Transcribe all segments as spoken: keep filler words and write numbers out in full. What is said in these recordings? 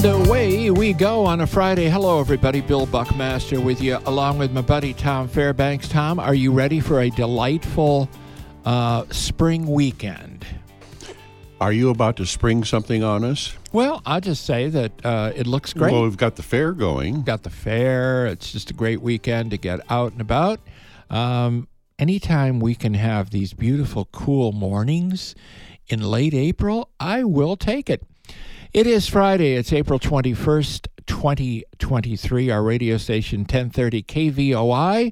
And away we go on a Friday. Hello, everybody. Bill Buckmaster with you, along with my buddy Tom Fairbanks. Tom, are you ready for a delightful uh, spring weekend? Are you about to spring something on us? Well, I'll just say that uh, it looks great. Well, we've got the fair going. Got the fair. It's just a great weekend to get out and about. Um, anytime we can have these beautiful, cool mornings in late April, I will take it. It is Friday. It's April twenty-first, twenty twenty-three. Our radio station, ten thirty K V O I,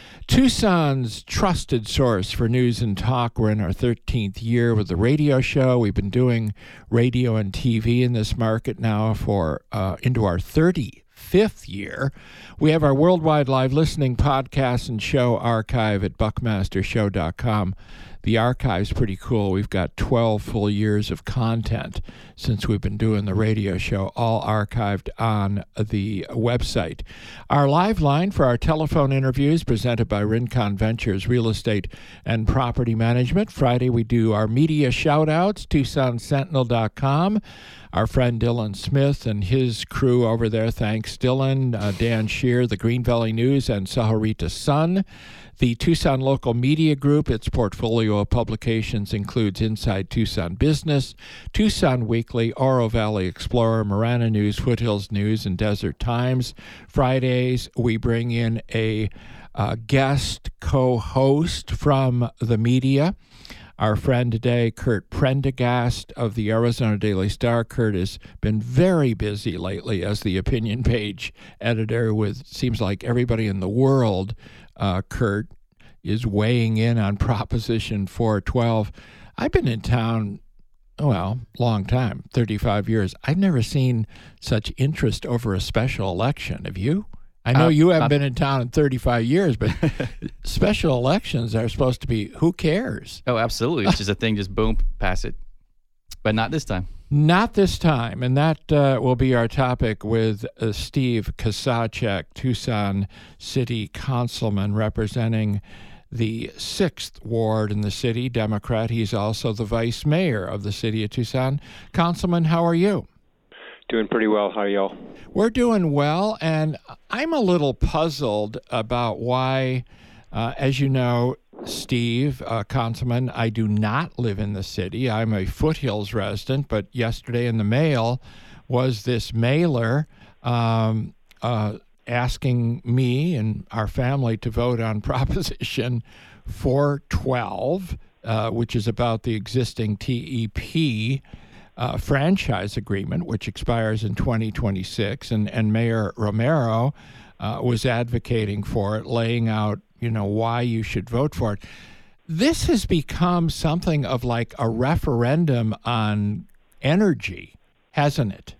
Tucson's trusted source for news and talk. We're in our thirteenth year with the radio show. We've been doing radio and T V in this market now for uh, into our thirty-fifth year. We have our worldwide live listening podcast and show archive at buckmaster show dot com. The archive's pretty cool. We've got twelve full years of content since we've been doing the radio show, all archived on the website. Our live line for our telephone interviews presented by Rincon Ventures Real Estate and Property Management. Friday we do our media shout-outs, Tucson Sentinel dot com. Our friend Dylan Smith and his crew over there, thanks Dylan, uh, Dan Shear, the Green Valley News, and Saharita Sun. The Tucson Local Media Group, its portfolio of publications includes Inside Tucson Business, Tucson Weekly, Oro Valley Explorer, Marana News, Foothills News, and Desert Times. Fridays, we bring in a uh, guest co-host from the media. Our friend today, Kurt Prendergast of the Arizona Daily Star. Kurt has been very busy lately as the opinion page editor with, seems like everybody in the world. Uh, Kurt is weighing in on Proposition four twelve. I've been in town, well, long time, thirty-five years. I've never seen such interest over a special election. Have you? I know uh, you haven't uh, been in town in thirty-five years, but special elections are supposed to be, who cares? Oh, absolutely. It's just a thing, just boom, pass it. But not this time. Not this time, and that uh, will be our topic with uh, Steve Kasacek, Tucson City Councilman representing the sixth Ward in the city, Democrat. He's also the Vice Mayor of the city of Tucson. Councilman, how are you? Doing pretty well. How are y'all? We're doing well, and I'm a little puzzled about why, uh, as you know, Steve, uh, Councilman, I do not live in the city. I'm a Foothills resident, but yesterday in the mail was this mailer um, uh, asking me and our family to vote on Proposition four twelve, uh, which is about the existing T E P uh, franchise agreement, which expires in twenty twenty-six, and, and Mayor Romero uh, was advocating for it, laying out you know, why you should vote for it. This has become something of like a referendum on energy, hasn't it?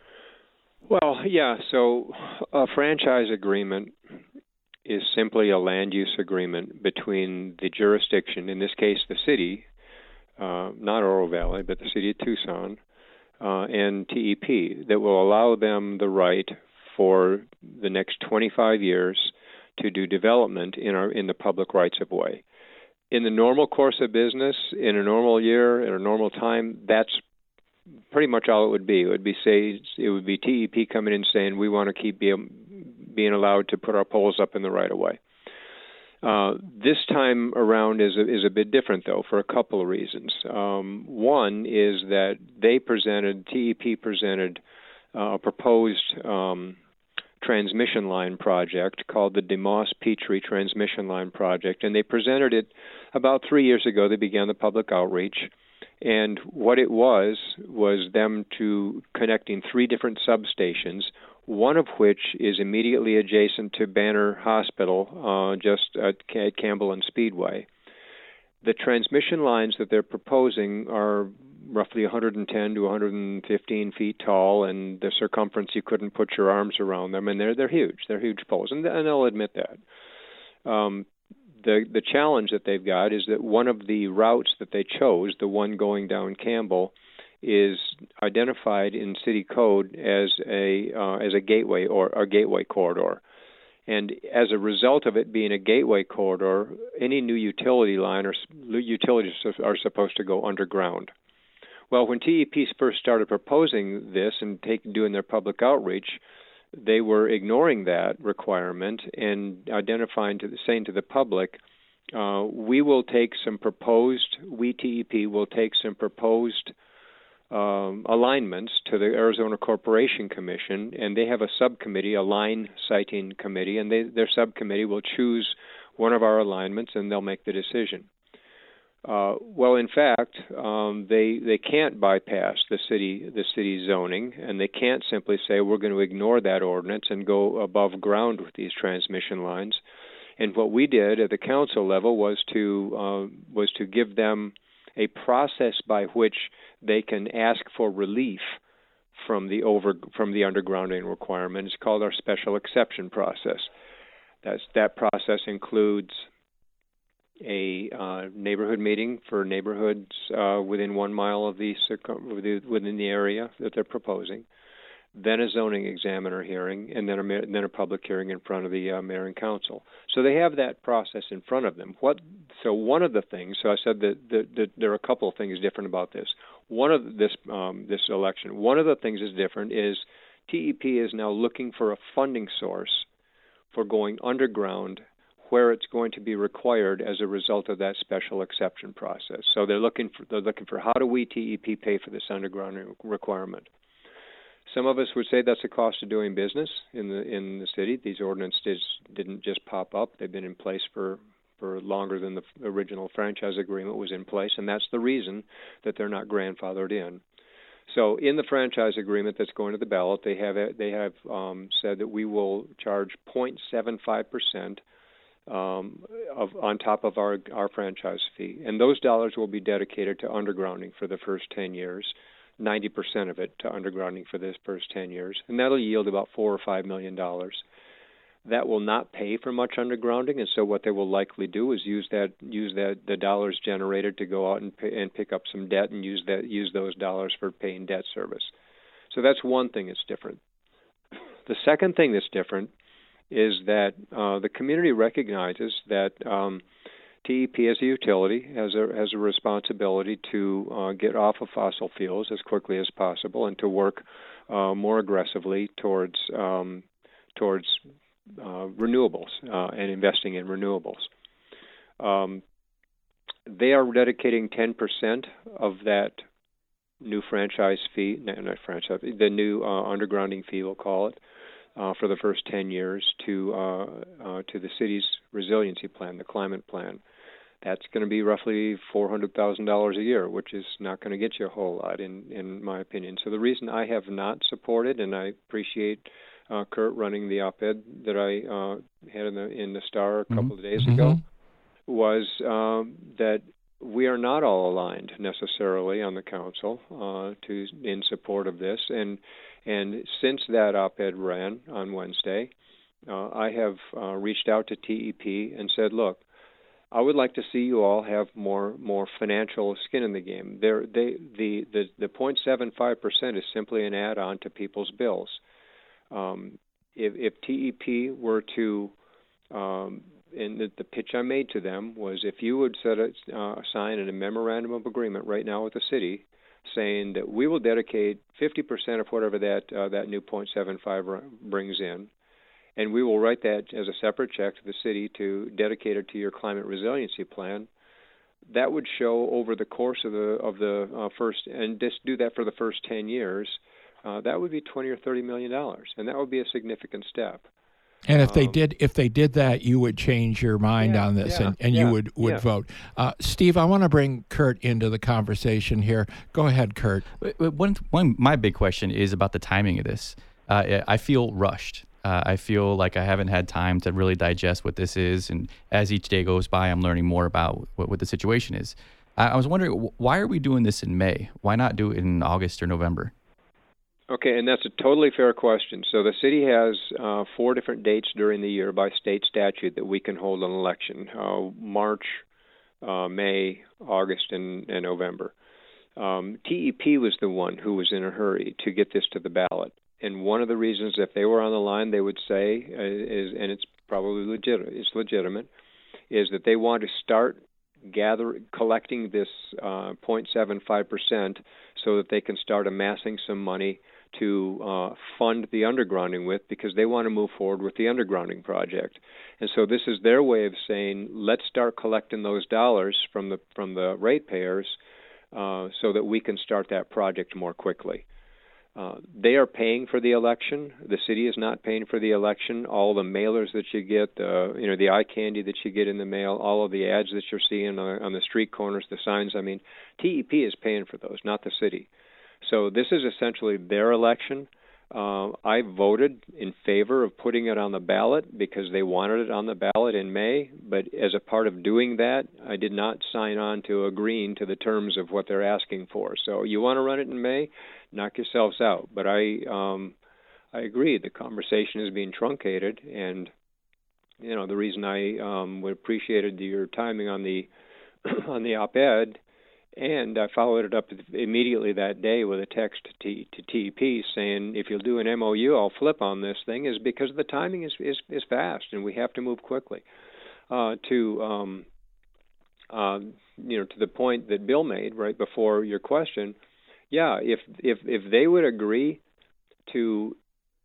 Well, yeah. So a franchise agreement is simply a land use agreement between the jurisdiction, in this case the city, uh, not Oro Valley, but the city of Tucson, uh, and T E P, that will allow them the right for the next twenty-five years to do development in our in the public rights of way. In the normal course of business, in a normal year, at a normal time, that's pretty much all it would be. It would be say it would be T E P coming in saying we want to keep being being allowed to put our poles up in the right of way. Uh, this time around is a, is a bit different though for a couple of reasons. Um, one is that they presented T E P presented uh, a proposed Um, transmission line project called the DeMoss Petrie Transmission Line Project, and they presented it about three years ago. They began the public outreach, and what it was was them to connecting three different substations, one of which is immediately adjacent to Banner Hospital, uh, just at, at Campbell and Speedway. The transmission lines that they're proposing are roughly one hundred ten to one hundred fifteen feet tall, and the circumference you couldn't put your arms around them, and they're they're huge. They're huge poles, and, and they'll admit that. Um, the the challenge that they've got is that one of the routes that they chose, the one going down Campbell, is identified in city code as a uh, as a gateway or a gateway corridor. And as a result of it being a gateway corridor, any new utility line or utilities are supposed to go underground, Well, when T E P first started proposing this and take, doing their public outreach, they were ignoring that requirement and identifying to the, saying to the public, uh, we will take some proposed, we T E P will take some proposed um, alignments to the Arizona Corporation Commission, and they have a subcommittee, a line siting committee, and they, their subcommittee will choose one of our alignments, and they'll make the decision. Uh, well, in fact, um, they they can't bypass the city the city zoning, and they can't simply say we're going to ignore that ordinance and go above ground with these transmission lines. And what we did at the council level was to uh, was to give them a process by which they can ask for relief from the over from the undergrounding requirement. It's called our special exception process. That's, that process includes a uh, neighborhood meeting for neighborhoods uh, within one mile of the within the area that they're proposing, then a zoning examiner hearing, and then a then a public hearing in front of the uh, mayor and council. So they have that process in front of them. What? So one of the things. So I said that, that, that there are a couple of things different about this. One of this um, this election. One of the things that's different is T E P is now looking for a funding source for going underground, where it's going to be required as a result of that special exception process. So they're looking for they're looking for how do we T E P pay for this underground requirement? Some of us would say that's the cost of doing business in the in the city. These ordinances didn't just pop up; they've been in place for for longer than the original franchise agreement was in place, and that's the reason that they're not grandfathered in. So in the franchise agreement that's going to the ballot, they have they have um, said that we will charge zero point seven five percent um, of on top of our our franchise fee, and those dollars will be dedicated to undergrounding for the first ten years. ninety percent of it to undergrounding for this first ten years, and that'll yield about four or five million dollars. That will not pay for much undergrounding, and so what they will likely do is use that use that the dollars generated to go out and pay, and pick up some debt and use that use those dollars for paying debt service. So that's one thing that's different. The second thing that's different is that uh, the community recognizes that um, T E P as a utility has a has a responsibility to uh, get off of fossil fuels as quickly as possible and to work uh, more aggressively towards um, towards uh, renewables uh, and investing in renewables. Um, they are dedicating ten percent of that new franchise fee, no, not franchise, the new uh, undergrounding fee, we'll call it, uh, for the first ten years to uh, uh, to the city's resiliency plan, the climate plan. That's going to be roughly four hundred thousand dollars a year, which is not going to get you a whole lot, in, in my opinion. So the reason I have not supported, and I appreciate uh, Kurt running the op-ed that I uh, had in the in the Star a couple mm-hmm. of days mm-hmm. ago, was um, that we are not all aligned necessarily on the council uh, to in support of this. And and since that op-ed ran on Wednesday, uh, I have uh, reached out to T E P and said, look, I would like to see you all have more more financial skin in the game. There, they, the the the zero point seven five percent is simply an add-on to people's bills. Um, if, if T E P were to, um, and the, the pitch I made to them was, if you would set a, uh, sign in a memorandum of agreement right now with the city, saying that we will dedicate fifty percent of whatever that uh, that new zero point seven five brings in, and we will write that as a separate check to the city to dedicate it to your climate resiliency plan. That would show over the course of the of the uh, first, and just do that for the first ten years. Uh, that would be twenty or thirty million dollars, and that would be a significant step. And if they Um, did, if they did that, you would change your mind yeah, on this, yeah, and, and yeah, you would, would yeah. vote. Uh, Steve, I want to bring Kurt into the conversation here. Go ahead, Kurt. One, one, my big question is about the timing of this. Uh, I feel rushed. Uh, I feel like I haven't had time to really digest what this is, and as each day goes by, I'm learning more about what, what the situation is. I, I was wondering, why are we doing this in May? Why not do it in August or November? Okay, and that's a totally fair question. So the city has uh, four different dates during the year by state statute that we can hold an election: uh, March, uh, May, August, and, and November. Um, T E P was the one who was in a hurry to get this to the ballot. And one of the reasons, if they were on the line, they would say, uh, is, and it's probably legit, it's legitimate, is that they want to start gather collecting this uh, zero point seven five percent so that they can start amassing some money to uh, fund the undergrounding with, because they want to move forward with the undergrounding project. And so this is their way of saying, let's start collecting those dollars from the from the ratepayers uh, so that we can start that project more quickly. Uh, they are paying for the election. The city is not paying for the election. All the mailers that you get, uh, you know, the eye candy that you get in the mail, all of the ads that you're seeing on, on the street corners, the signs. I mean, T E P is paying for those, not the city. So this is essentially their election. Uh, I voted in favor of putting it on the ballot because they wanted it on the ballot in May. But as a part of doing that, I did not sign on to agreeing to the terms of what they're asking for. So you want to run it in May? Knock yourselves out. But I, um, I agree. The conversation is being truncated, and you know the reason I um, appreciated your timing on the on the op-ed. And I followed it up immediately that day with a text to, T, to T E P saying, if you'll do an M O U, I'll flip on this thing, is because the timing is, is, is fast and we have to move quickly. Uh, to, um, uh, you know, to the point that Bill made right before your question, yeah, if, if, if they would agree to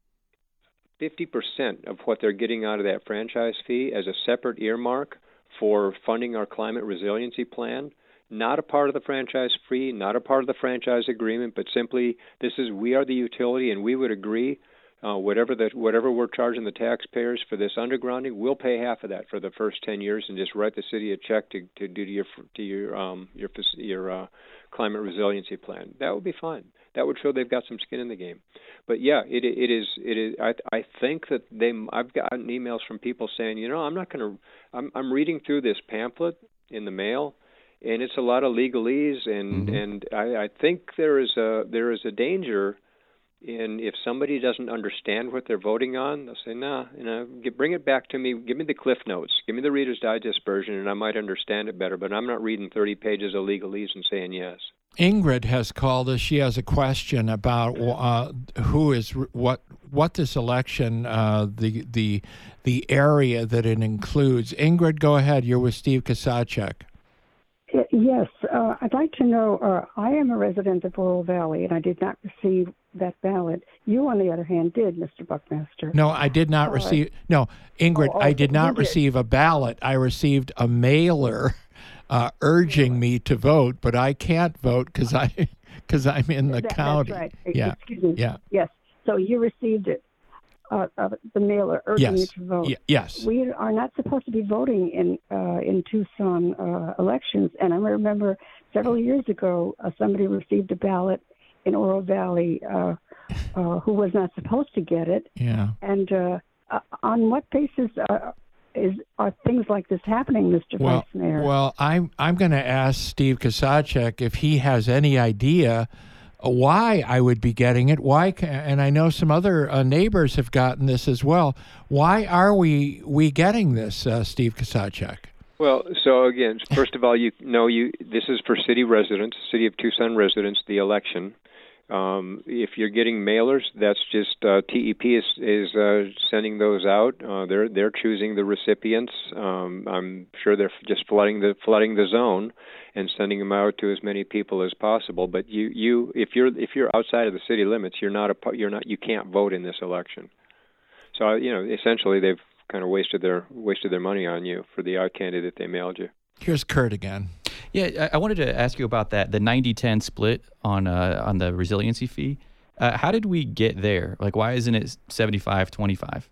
fifty percent of what they're getting out of that franchise fee as a separate earmark for funding our climate resiliency plan, not a part of the franchise fee, not a part of the franchise agreement, but simply this is we are the utility, and we would agree uh, whatever that whatever we're charging the taxpayers for this undergrounding, we'll pay half of that for the first ten years, and just write the city a check to, to do to your to your um, your your uh, climate resiliency plan. That would be fine. That would show they've got some skin in the game. But yeah, it it is it is. I I think that they. I've gotten emails from people saying, you know, I'm not going to. I'm I'm reading through this pamphlet in the mail. And it's a lot of legalese, and, mm-hmm. and I, I think there is a there is a danger in if somebody doesn't understand what they're voting on, they'll say, nah, you know, get, bring it back to me, give me the Cliff Notes, give me the Reader's Digest version, and I might understand it better, but I'm not reading thirty pages of legalese and saying yes. Ingrid has called us. She has a question about uh, who is what what this election, uh, the the the area that it includes. Ingrid, go ahead. You're with Steve Kasacek. Yes, uh, I'd like to know, uh, I am a resident of Oro Valley, and I did not receive that ballot. You, on the other hand, did, Mister Buckmaster. No, I did not uh, receive, no, Ingrid, oh, oh, I did not did. receive a ballot. I received a mailer uh, urging me to vote, but I can't vote because I, because I'm in the that, county. That's right. Yeah. Excuse me. Yeah. Yes, so you received it. Uh, uh, the mailer urging yes. you to vote. Y- yes. We are not supposed to be voting in uh, in Tucson uh, elections. And I remember several years ago, uh, somebody received a ballot in Oro Valley uh, uh, who was not supposed to get it. Yeah. And uh, uh, on what basis uh, is are things like this happening, Mister Well, Vice Mayor? well, I'm I'm going to ask Steve Kasacek if he has any idea why I would be getting it. Why, and I know some other uh, neighbors have gotten this as well. Why are we we getting this, uh, Steve Kasacek? Well, so again, first of all, you know, you this is for city residents, City of Tucson residents, the election. Um, if you're getting mailers, that's just uh, T E P is is uh, sending those out. Uh, they're they're choosing the recipients. Um, I'm sure they're just flooding the flooding the zone and sending them out to as many people as possible. But you, you if you're if you're outside of the city limits, you're not a you're not you can't vote in this election. So you know, essentially, they've kind of wasted their wasted their money on you for the eye candy that they mailed you. Here's Kurt again. Yeah, I wanted to ask you about that, the ninety ten split on uh, on the resiliency fee. Uh, how did we get there? Like, why isn't it seventy-five twenty-five?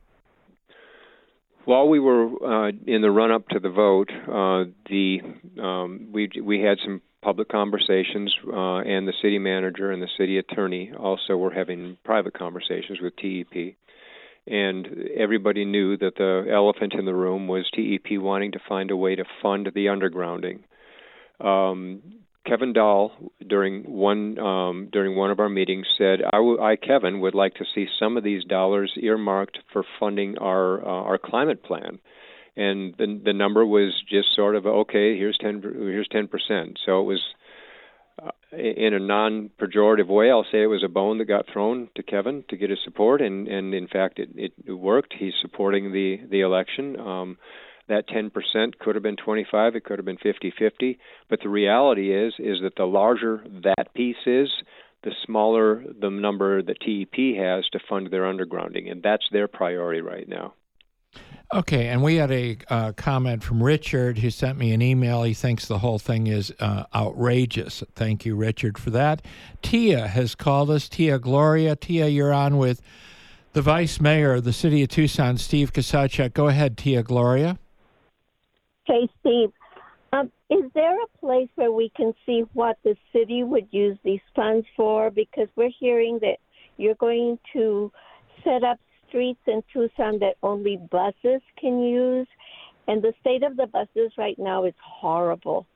While we were uh, in the run-up to the vote, uh, the um, we we had some public conversations, uh, and the city manager and the city attorney also were having private conversations with T E P. And everybody knew that the elephant in the room was T E P wanting to find a way to fund the undergrounding. Um, Kevin Dahl, during one um, during one of our meetings, said, I, w- I, Kevin, would like to see some of these dollars earmarked for funding our uh, our climate plan. And the the number was just sort of, okay, here's ten here's ten percent. So it was, uh, in a non-pejorative way, I'll say it was a bone that got thrown to Kevin to get his support, and, and in fact, it, it worked. He's supporting the, the election. Um, That ten percent could have been twenty-five, it could have been fifty-fifty, but the reality is is that the larger that piece is, the smaller the number that T E P has to fund their undergrounding, and that's their priority right now. Okay, and we had a uh, comment from Richard who sent me an email. He thinks the whole thing is uh, outrageous. Thank you, Richard, for that. Tia has called us, Tia Gloria. Tia, you're on with the Vice Mayor of the City of Tucson, Steve Kusacek. Go ahead, Tia Gloria. Hey, Steve. Um, is there a place where we can see what the city would use these funds for? Because we're hearing that you're going to set up streets in Tucson that only buses can use, and the state of the buses right now is horrible.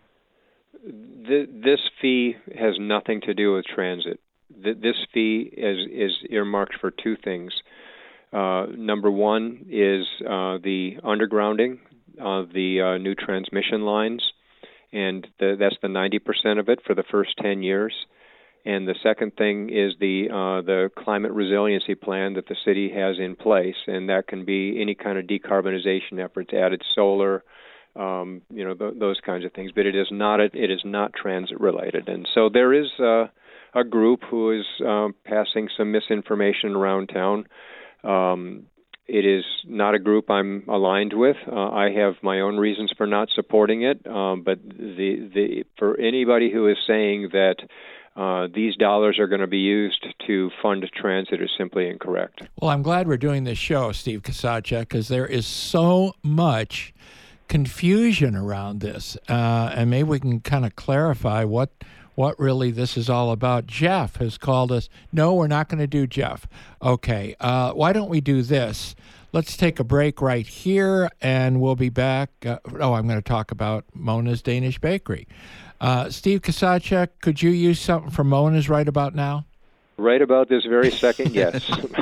This fee has nothing to do with transit. This fee is, is earmarked for two things. Uh, number one is uh, the undergrounding of the uh, new transmission lines, and the, that's the ninety percent of it for the first ten years. And the second thing is the uh, the climate resiliency plan that the city has in place, and that can be any kind of decarbonization efforts, added solar, um, you know, th- those kinds of things. But it is not a, it is not transit related, and so there is uh, a group who is uh, passing some misinformation around town. Um, It is not a group I'm aligned with. Uh, I have my own reasons for not supporting it, um, but the, the for anybody who is saying that uh, these dollars are going to be used to fund transit is simply incorrect. Well, I'm glad we're doing this show, Steve Kusacek, because there is so much confusion around this, uh, and maybe we can kind of clarify what what really this is all about. Jeff has called us. No, we're not going to do Jeff. Okay, uh, why don't we do this? Let's take a break right here, and we'll be back. Uh, oh, I'm going to talk about Mona's Danish Bakery. Uh, Steve Kusacek, could you use something from Mona's right about now? Right about this very second, yes.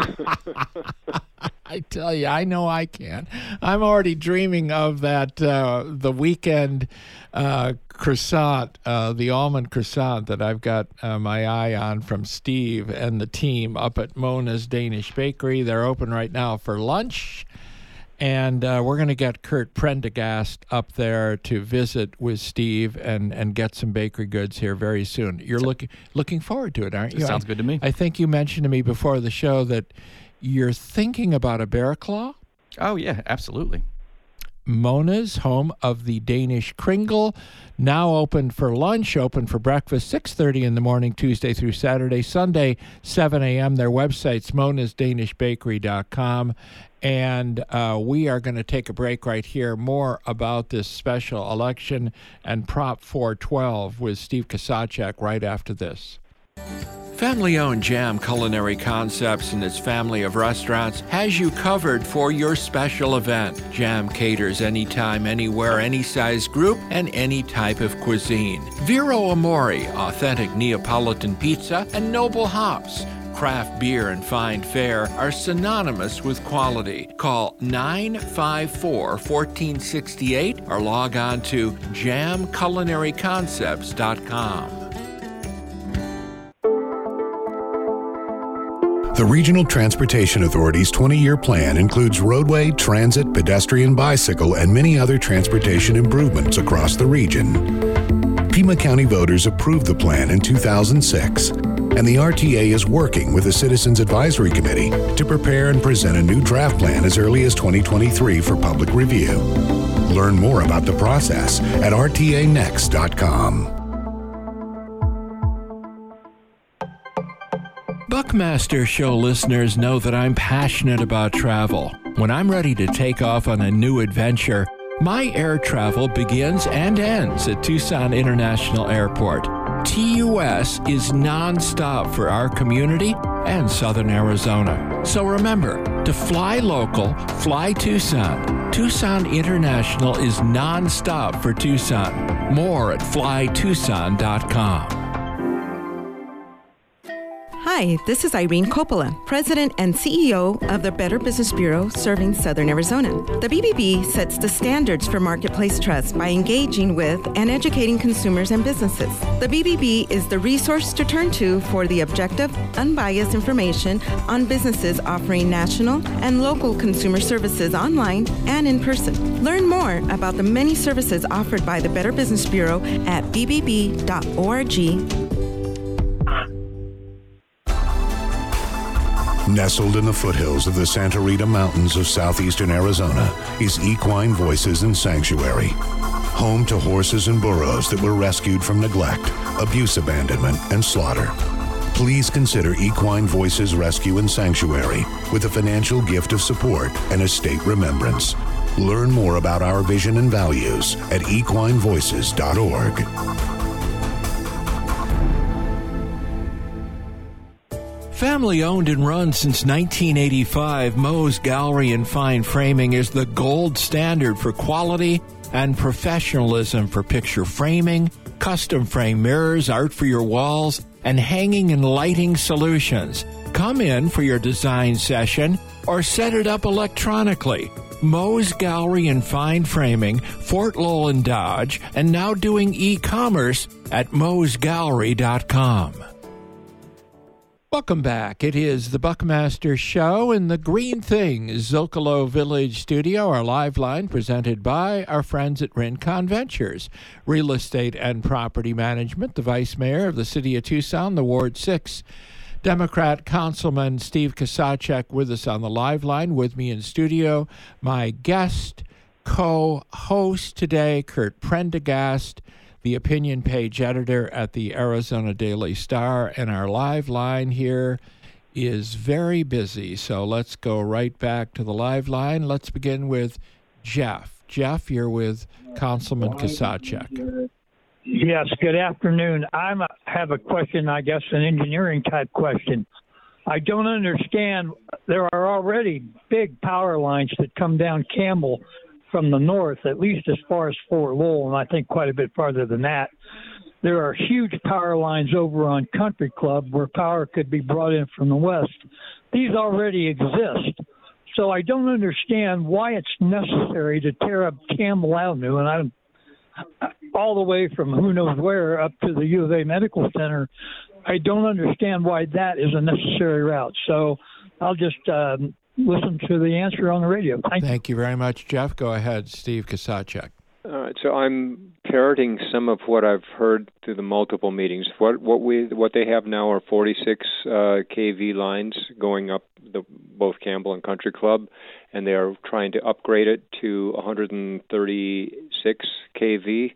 I tell you, I know I can. I'm already dreaming of that, uh, the weekend uh, croissant, uh, the almond croissant that I've got uh, my eye on from Steve and the team up at Mona's Danish Bakery. They're open right now for lunch. And uh, we're going to get Kurt Prendergast up there to visit with Steve and, and get some bakery goods here very soon. You're looking looking forward to it, aren't you? It sounds I, good to me. I think you mentioned to me before the show that you're thinking about a bear claw. Oh, yeah, absolutely. Mona's, home of the Danish Kringle, now open for lunch, open for breakfast, six thirty in the morning, Tuesday through Saturday, Sunday, seven a.m. Their website's monas danish bakery dot com. And uh, we are going to take a break right here. More about this special election and Prop four twelve with Steve Kusacek right after this. Family-owned Jam Culinary Concepts and its family of restaurants has you covered for your special event. Jam caters anytime, anywhere, any size group, and any type of cuisine. Vero Amore, authentic Neapolitan pizza, and Noble Hops. Craft beer and fine fare are synonymous with quality. Call nine five four, one four six eight or log on to jam culinary concepts dot com. The Regional Transportation Authority's twenty-year plan includes roadway, transit, pedestrian, bicycle, and many other transportation improvements across the region. Pima County voters approved the plan in two thousand six, and the R T A is working with the Citizens Advisory Committee to prepare and present a new draft plan as early as twenty twenty-three for public review. Learn more about the process at r t a next dot com. Buckmaster Show listeners know that I'm passionate about travel. When I'm ready to take off on a new adventure, my air travel begins and ends at Tucson International Airport. T U S is nonstop for our community and Southern Arizona. So remember, to fly local, fly Tucson. Tucson International is nonstop for Tucson. More at fly tucson dot com. Hi, this is Irene Coppola, President and C E O of the Better Business Bureau serving Southern Arizona. The B B B sets the standards for marketplace trust by engaging with and educating consumers and businesses. The B B B is the resource to turn to for the objective, unbiased information on businesses offering national and local consumer services online and in person. Learn more about the many services offered by the Better Business Bureau at b b b dot org. Nestled in the foothills of the Santa Rita Mountains of southeastern Arizona is Equine Voices and Sanctuary, home to horses and burros that were rescued from neglect, abuse, abandonment, and slaughter. Please consider Equine Voices Rescue and Sanctuary with a financial gift of support and a state remembrance. Learn more about our vision and values at equine voices dot org. Family owned and run since nineteen eighty-five, Moe's Gallery and Fine Framing is the gold standard for quality and professionalism for picture framing, custom frame mirrors, art for your walls, and hanging and lighting solutions. Come in for your design session or set it up electronically. Moe's Gallery and Fine Framing, Fort Lowell and Dodge, and now doing e-commerce at moes gallery dot com. Welcome back. It is the Buckmaster Show in the Green Things Zocalo Village studio, our live line presented by our friends at Rincon Ventures, Real Estate and Property Management. The Vice Mayor of the City of Tucson, the Ward six Democrat Councilman Steve Kasachek with us on the live line. With me in studio, my guest co-host today, Kurt Prendergast, the opinion page editor at the Arizona Daily Star, and our live line here is very busy. So let's go right back to the live line. Let's begin with Jeff. Jeff, you're with Councilman Kasachek. Yes, good afternoon. I have a question, I guess, an engineering type question. I don't understand. There are already big power lines that come down Campbell from the north, at least as far as Fort Lowell, and I think quite a bit farther than that. There are huge power lines over on Country Club where power could be brought in from the west. These already exist. So I don't understand why it's necessary to tear up Campbell Avenue, and I'm all the way from who knows where up to the U of A Medical Center. I don't understand why that is a necessary route. So I'll just um, listen to the answer on the radio. Thank, Thank you very much, Jeff. Go ahead, Steve Kasachek. All right, so I'm parroting some of what I've heard through the multiple meetings. What what we what they have now are forty-six uh, K V lines going up the both Campbell and Country Club, and they are trying to upgrade it to one hundred thirty-six K V,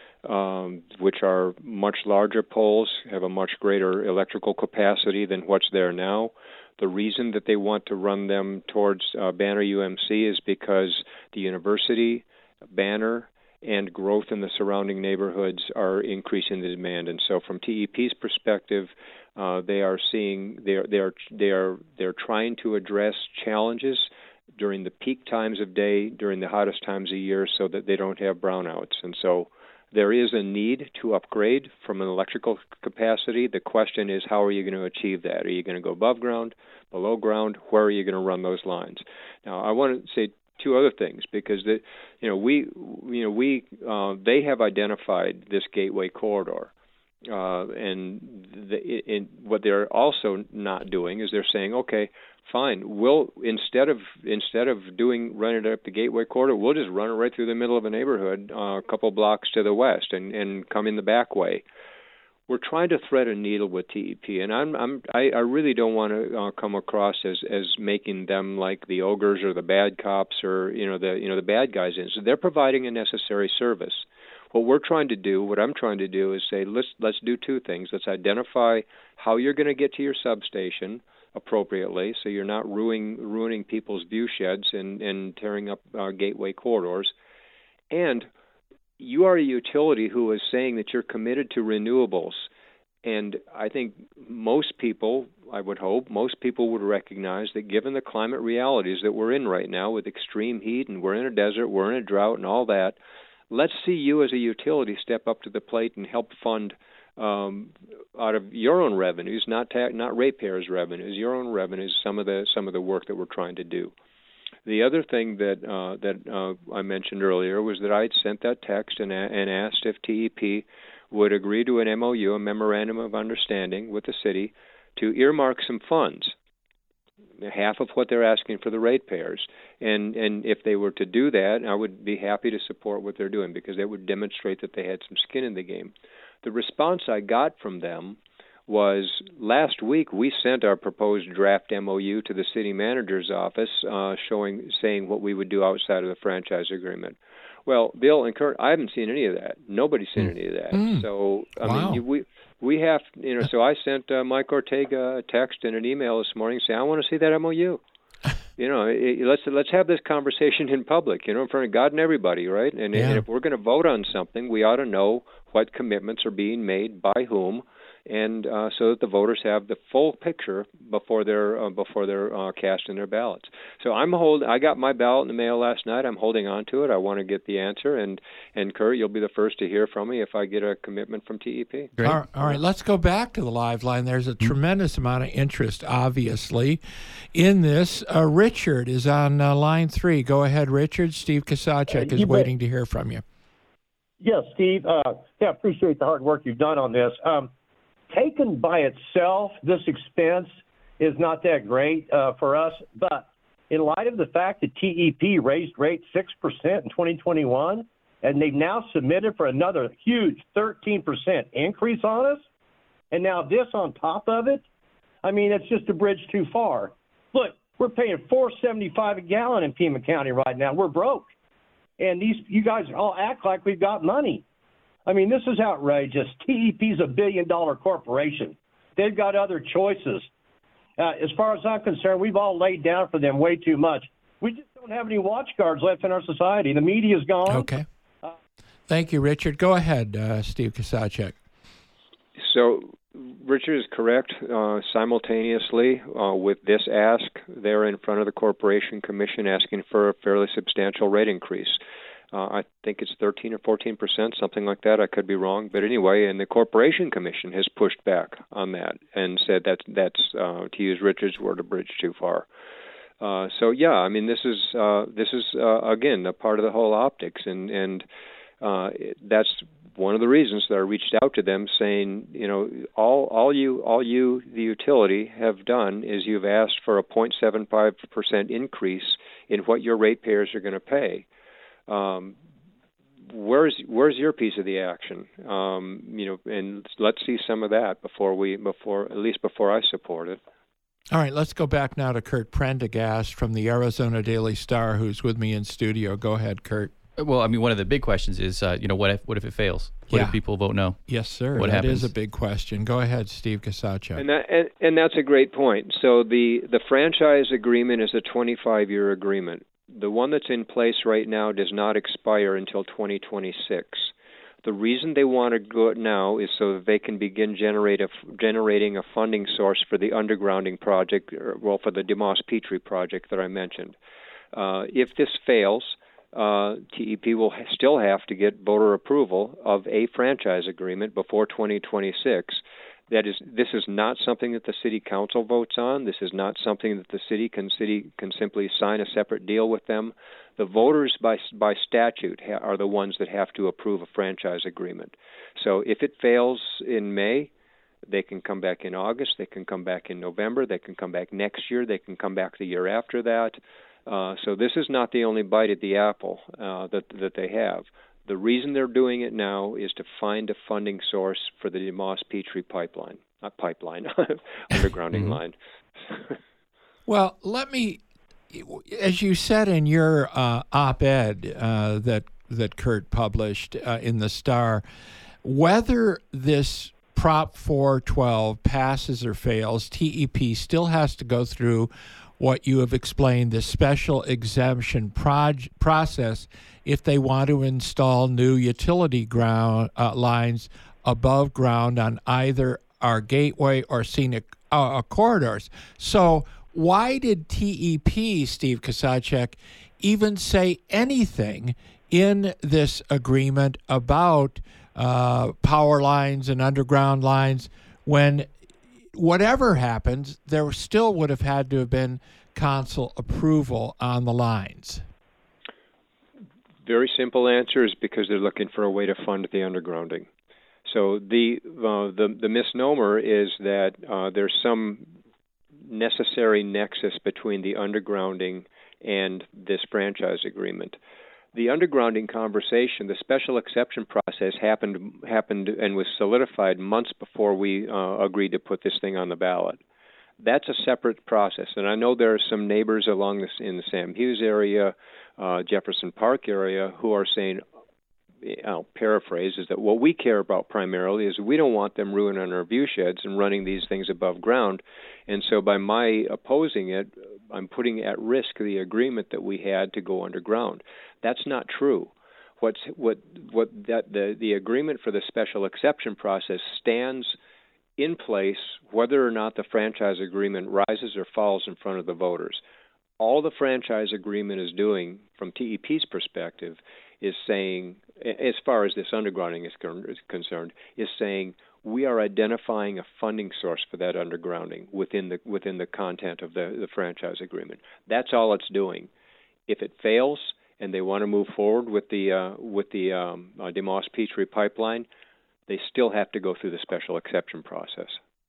um, which are much larger poles, have a much greater electrical capacity than what's there now. The reason that they want to run them towards uh, Banner U M C is because the university, Banner, and growth in the surrounding neighborhoods are increasing the demand. And so from T E P's perspective, uh, they are seeing they are they are they are they're trying to address challenges during the peak times of day, during the hottest times of year, so that they don't have brownouts. And so there is a need to upgrade from an electrical capacity. The question is, how are you going to achieve that? Are you going to go above ground, below ground? Where are you going to run those lines? Now, I want to say two other things, because the, you know we you know we uh, they have identified this gateway corridor, uh, and the, in, what they're also not doing is they're saying, okay, fine, we'll instead of instead of doing running it up the gateway corridor, we'll just run it right through the middle of a neighborhood, uh, a couple blocks to the west, and, and come in the back way. We're trying to thread a needle with T E P, and I'm, I'm, I, I really don't want to uh, come across as, as making them like the ogres or the bad cops or you know the you know the bad guys. In so they're providing a necessary service. What we're trying to do, what I'm trying to do, is say let's let's do two things. Let's identify how you're going to get to your substation appropriately, so you're not ruining ruining people's view sheds and, and tearing up uh, gateway corridors, and you are a utility who is saying that you're committed to renewables, and I think most people, I would hope, most people would recognize that given the climate realities that we're in right now with extreme heat, and we're in a desert, we're in a drought and all that, let's see you as a utility step up to the plate and help fund um, out of your own revenues, not ta- not ratepayers' revenues, your own revenues, some of the some of the work that we're trying to do. The other thing that uh, that uh, I mentioned earlier was that I had sent that text and, and asked if T E P would agree to an M O U, a memorandum of understanding with the city, to earmark some funds, half of what they're asking for the ratepayers. And and if they were to do that, I would be happy to support what they're doing because that would demonstrate that they had some skin in the game. The response I got from them was last week we sent our proposed draft M O U to the city manager's office, uh, showing saying what we would do outside of the franchise agreement. Well, Bill and Kurt, I haven't seen any of that. Nobody's seen mm. any of that. Mm. So I wow. mean, you, we we have you know. So I sent uh, Mike Ortega a text and an email this morning saying I want to see that M O U. You know, it, let's let's have this conversation in public. You know, in front of God and everybody, right? And, yeah. and if we're going to vote on something, we ought to know what commitments are being made by whom. And uh, so that the voters have the full picture before they're uh, before they're uh, casting their ballots. So I'm hold. I got my ballot in the mail last night. I'm holding on to it. I want to get the answer. And and Kurt, you'll be the first to hear from me if I get a commitment from T E P. Great. All right, all right. Let's go back to the live line. There's a tremendous amount of interest, obviously, in this. Uh, Richard is on uh, line three. Go ahead, Richard. Steve Kasachek uh, is waiting to hear from you. Yes, Steve. Uh, yeah, appreciate the hard work you've done on this. Um, Taken by itself, this expense is not that great uh, for us. But in light of the fact that T E P raised rates six percent in twenty twenty-one, and they've now submitted for another huge thirteen percent increase on us, and now this on top of it, I mean, it's just a bridge too far. Look, we're paying four dollars and seventy-five cents a gallon in Pima County right now. We're broke. And these you guys all act like we've got money. I mean, this is outrageous. T E P's a billion-dollar corporation. They've got other choices. Uh, as far as I'm concerned, we've all laid down for them way too much. We just don't have any watch guards left in our society. The media's gone. Okay. Uh, Thank you, Richard. Go ahead, uh, Steve Kasachek. So Richard is correct. Uh, simultaneously uh, with this ask, they're in front of the Corporation Commission asking for a fairly substantial rate increase. Uh, I think it's thirteen or fourteen percent, something like that. I could be wrong, but anyway, and the Corporation Commission has pushed back on that and said that that's, uh, to use Richard's word, a bridge too far. Uh, so yeah, I mean, this is uh, this is uh, again a part of the whole optics, and and uh, that's one of the reasons that I reached out to them, saying, you know, all all you all you the utility have done is you've asked for a zero point seven five percent increase in what your ratepayers are going to pay. Um, where's where's your piece of the action? Um, you know, and let's see some of that before we before at least before I support it. All right, let's go back now to Kurt Prendergast from the Arizona Daily Star, who's with me in studio. Go ahead, Kurt. Well, I mean, one of the big questions is, uh, you know, what if what if it fails? What yeah. if people vote no? Yes, sir. What that happens? is a big question. Go ahead, Steve Kasachek. And that and, and that's a great point. So the the franchise agreement is a twenty-five year agreement. The one that's in place right now does not expire until twenty twenty-six. The reason they want to go it now is so that they can begin generate a, generating a funding source for the undergrounding project, or, well, for the DeMoss Petrie project that I mentioned. Uh, if this fails, uh, T E P will ha- still have to get voter approval of a franchise agreement before twenty twenty-six. That is, this is not something that the city council votes on. This is not something that the city can city can simply sign a separate deal with them. The voters, by by statute, ha- are the ones that have to approve a franchise agreement. So if it fails in May, they can come back in August. They can come back in November. They can come back next year. They can come back the year after that. Uh, so this is not the only bite at the apple uh, that that they have. The reason they're doing it now is to find a funding source for the DeMoss Petrie pipeline, not pipeline, undergrounding line. Well, let me, as you said in your uh, op-ed uh, that that Kurt published uh, in the Star, whether this Prop four twelve passes or fails, T E P still has to go through what you have explained, the special exemption proj- process if they want to install new utility ground uh, lines above ground on either our gateway or scenic uh, corridors. So why did T E P, Steve Kasachek, even say anything in this agreement about uh, power lines and underground lines, when whatever happens, there still would have had to have been council approval on the lines? Very simple answer is because they're looking for a way to fund the undergrounding. So the uh, the, the misnomer is that uh, there's some necessary nexus between the undergrounding and this franchise agreement. The undergrounding conversation, the special exception process happened happened and was solidified months before we uh, agreed to put this thing on the ballot. That's a separate process, and I know there are some neighbors along this in the Sam Hughes area, uh, Jefferson Park area, who are saying, I'll paraphrase, is that what we care about primarily is we don't want them ruining our view sheds and running these things above ground. And so by my opposing it, I'm putting at risk the agreement that we had to go underground. That's not true. What's what what that the, the agreement for the special exception process stands in place whether or not the franchise agreement rises or falls in front of the voters. All the franchise agreement is doing from T E P's perspective is saying, as far as this undergrounding is concerned, is saying we are identifying a funding source for that undergrounding within the within the content of the, the franchise agreement. That's all it's doing. If it fails and they want to move forward with the uh, with the um, uh, DeMoss Petrie pipeline, they still have to go through the special exception process.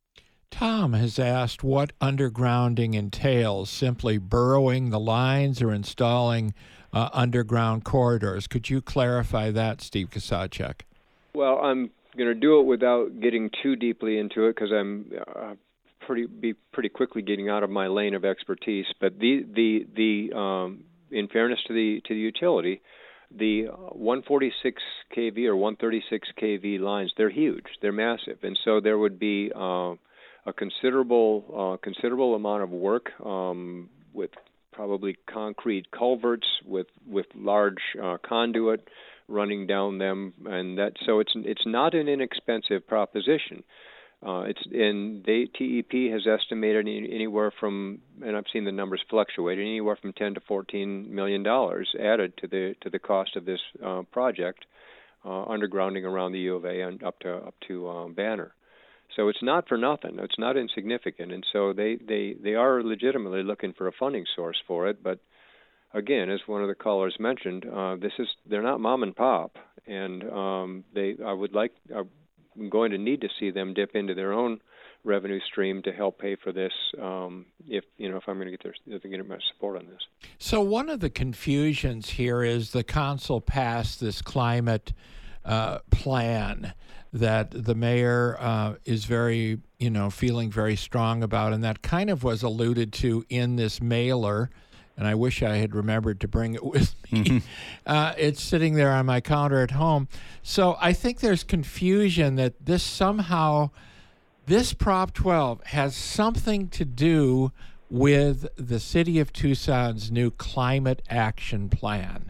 Tom has asked what undergrounding entails, simply burrowing the lines or installing uh, underground corridors. Could you clarify that, Steve Kusacek? Well, I'm going to do it without getting too deeply into it because I'm uh, pretty be pretty quickly getting out of my lane of expertise. But the the the um, in fairness to the to the utility, the one forty-six k V or one thirty-six k V lines, they're huge, they're massive, and so there would be uh, a considerable uh, considerable amount of work um, with probably concrete culverts with with large uh, conduit running down them, and that so it's it's not an inexpensive proposition. Uh, it's and they T E P has estimated any, anywhere from, and I've seen the numbers fluctuate, anywhere from ten to fourteen million dollars added to the to the cost of this uh, project, uh, undergrounding around the U of A and up to up to um, Banner. So it's not for nothing. It's not insignificant, and so they, they, they are legitimately looking for a funding source for it. But again, as one of the callers mentioned, uh, this is they're not mom and pop, and um, they I would like I'm going to need to see them dip into their own revenue stream to help pay for this. Um, if you know if I'm going to get their if they get my support on this. So one of the confusions here is the council passed this climate uh, plan that the mayor uh, is very, you know, feeling very strong about, and that kind of was alluded to in this mailer, and I wish I had remembered to bring it with me. Mm-hmm. Uh, it's sitting there on my counter at home. So I think there's confusion that this somehow, this Prop twelve has something to do with the City of Tucson's new climate action plan.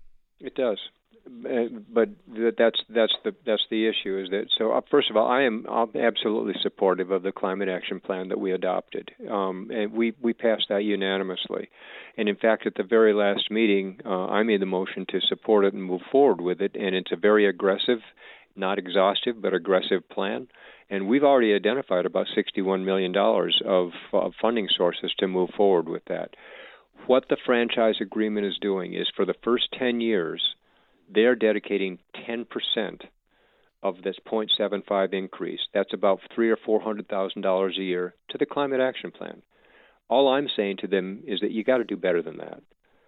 It does. Uh, but that's that's the that's the issue is that so uh, first of all I am I'm absolutely supportive of the climate action plan that we adopted, um, and we we passed that unanimously, and in fact at the very last meeting uh, I made the motion to support it and move forward with it, and it's a very aggressive, not exhaustive but aggressive plan, and we've already identified about sixty-one million dollars of, of funding sources to move forward with that. What the franchise agreement is doing is for the first ten years. They're dedicating ten percent of this zero point seven five increase. That's about three or four hundred thousand dollars a year to the climate action plan. All I'm saying to them is that you got to do better than that.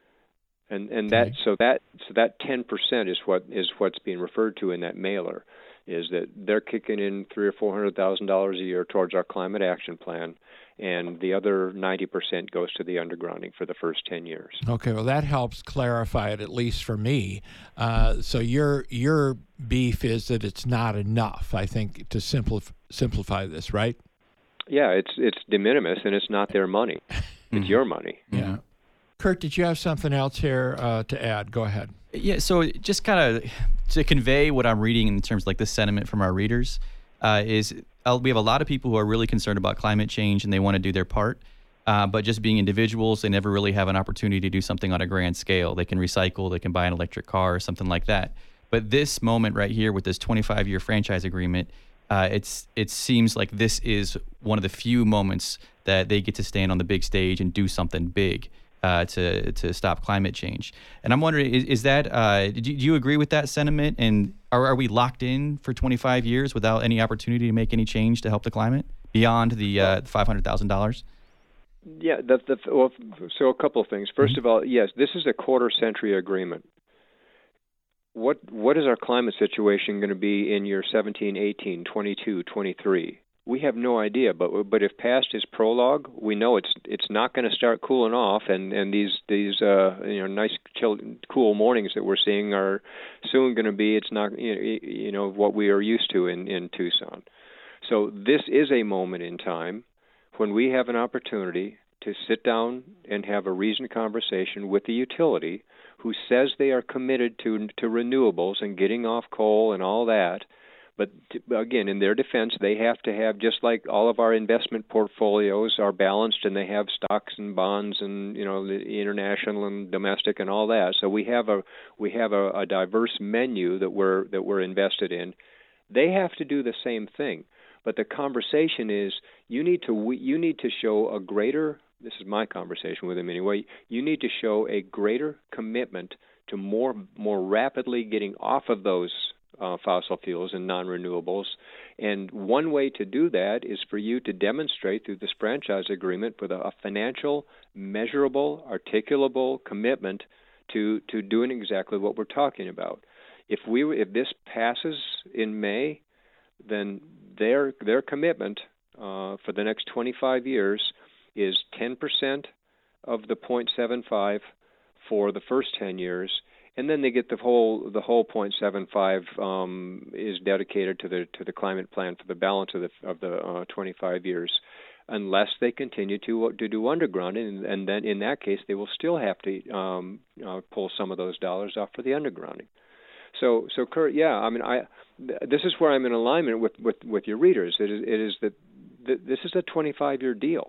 And and okay. that so that so that ten percent is what is what's being referred to in that mailer, is that they're kicking in three or four hundred thousand dollars a year towards our climate action plan, and the other ninety percent goes to the undergrounding for the first ten years. Okay, well that helps clarify it, at least for me. Uh, so your your beef is that it's not enough, I think, to simplify simplify this, right? Yeah, it's it's de minimis, and it's not their money. It's your money. Yeah. Kurt, did you have something else here uh, to add? Go ahead. Yeah, so just kind of to convey what I'm reading in terms of like the sentiment from our readers uh, is uh, we have a lot of people who are really concerned about climate change and they want to do their part, uh, but just being individuals, they never really have an opportunity to do something on a grand scale. They can recycle, they can buy an electric car or something like that. But this moment right here with this twenty-five year franchise agreement, uh, it's it seems like this is one of the few moments that they get to stand on the big stage and do something big uh, to to stop climate change. And I'm wondering, is, is that uh, do, you, do you agree with that sentiment? And are, are we locked in for twenty-five years without any opportunity to make any change to help the climate beyond the uh, five hundred thousand dollars? Yeah, the, the, well, so a couple of things. First of all, yes, this is a quarter century agreement. What what is our climate situation going to be in year seventeen, eighteen, twenty-two, twenty-three? We have no idea, but but if past is prologue, we know it's it's not going to start cooling off, and, and these these uh, you know nice chill, cool mornings that we're seeing are soon going to be it's not you know what we are used to in, in Tucson. So this is a moment in time when we have an opportunity to sit down and have a reasoned conversation with the utility who says they are committed to to renewables and getting off coal and all that. But to, again, in their defense, they have to have, just like all of our investment portfolios are balanced, and they have stocks and bonds and you know the international and domestic and all that. So we have a we have a, a diverse menu that we're that we're invested in. They have to do the same thing. But the conversation is you need to you need to show a greater. This is my conversation with him anyway. You need to show a greater commitment to more more rapidly getting off of those uh, fossil fuels and non-renewables. And one way to do that is for you to demonstrate through this franchise agreement with a, a financial, measurable, articulable commitment to to doing exactly what we're talking about. If we if this passes in May, then their their commitment uh, for the next twenty-five years is ten percent of the zero point seven five for the first ten years, and then they get the whole the whole zero point seven five um, is dedicated to the to the climate plan for the balance of the of the uh, twenty-five years, unless they continue to to do undergrounding, and, and then in that case they will still have to um, uh, pull some of those dollars off for the undergrounding. So, so Kurt, yeah, I mean, I this is where I'm in alignment with, with, with your readers. It is, it is that th- this is a twenty-five year deal.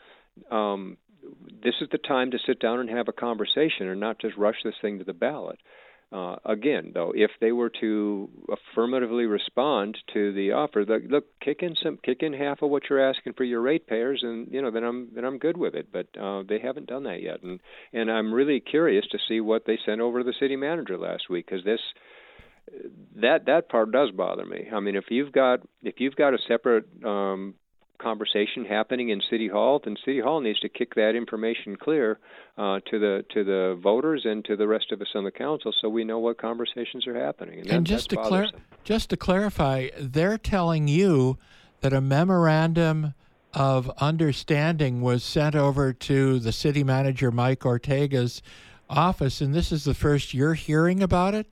Um, this is the time to sit down and have a conversation, and not just rush this thing to the ballot. Uh, again, though, if they were to affirmatively respond to the offer, look, look, kick in some, kick in half of what you're asking for your ratepayers, and you know, then I'm then I'm good with it. But uh, they haven't done that yet, and and I'm really curious to see what they sent over to the city manager last week, because this that that part does bother me. I mean, if you've got if you've got a separate um, conversation happening in City Hall, then City Hall needs to kick that information clear uh, to the to the voters and to the rest of us on the council, so we know what conversations are happening. And, and that, just to clar- clar- just to clarify, they're telling you that a memorandum of understanding was sent over to the city manager Mike Ortega's office, and this is the first you're hearing about it?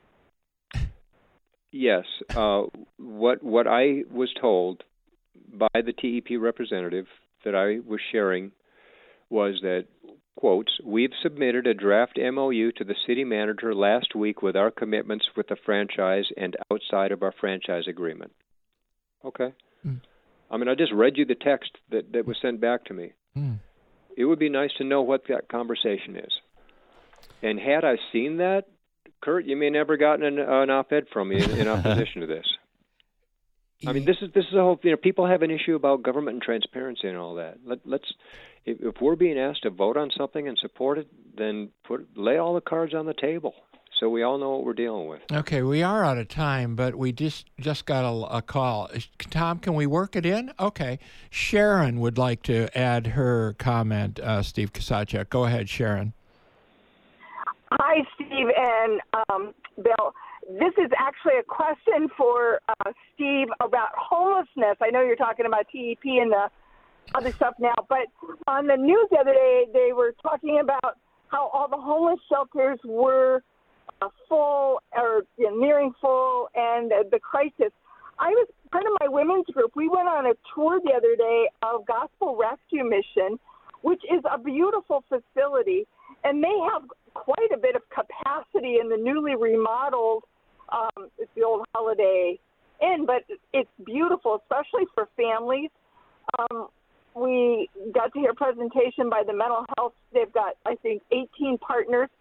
Yes. Uh, what what I was told by the T E P representative that I was sharing was that, quotes, we've submitted a draft M O U to the city manager last week with our commitments with the franchise and outside of our franchise agreement. Okay. Mm. I mean, I just read you the text that, that was sent back to me. Mm. It would be nice to know what that conversation is. And had I seen that, Kurt, you may never gotten an, an op-ed from me in, in opposition to this. I mean, this is this is a whole. You know, people have an issue about government and transparency and all that. Let, let's, if, if we're being asked to vote on something and support it, then put lay all the cards on the table so we all know what we're dealing with. Okay, we are out of time, but we just just got a, a call. Tom, can we work it in? Okay, Sharon would like to add her comment. Uh, Steve Kusacek, go ahead, Sharon. Hi, Steve and um, Bill. This is actually a question for uh, Steve about homelessness. I know you're talking about T E P and the other stuff now, but on the news the other day, they were talking about how all the homeless shelters were uh, full or you know, nearing full, and uh, the crisis. I was part of my women's group. We went on a tour the other day of Gospel Rescue Mission, which is a beautiful facility, and they have quite a bit of capacity in the newly remodeled, um, it's the old Holiday Inn, but it's beautiful, especially for families. Um, we got to hear a presentation by the mental health. They've got, I think, eighteen partners,